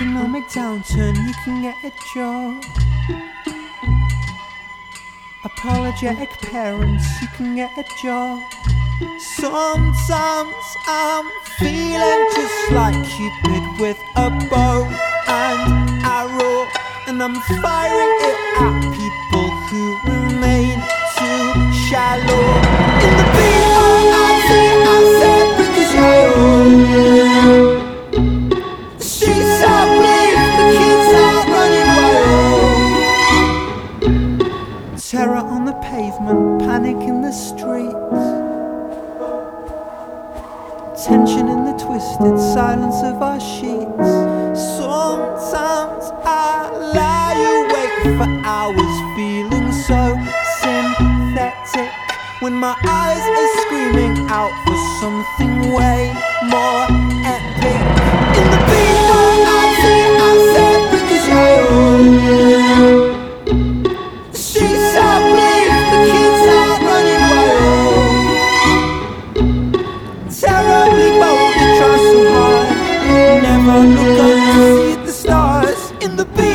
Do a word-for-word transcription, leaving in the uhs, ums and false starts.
economic downturn, you can get a job. Apologetic parents, you can get a job. Sometimes I'm feeling just like Cupid with a bow and arrow, and I'm firing it at people who remain too shallow. In the B R I T I said because I she's so bleak, the kids are running wild. Terror on the pavement, panic in the streets, tension in the twisted silence of our sheets. Sometimes I lie awake for hours feeling so synthetic, when my eyes are screaming out for something way more epic. In the B R I T I said because I she's so bleak, the kids are running wild. Terribly bold, they try so hard, never look up to see the stars. In the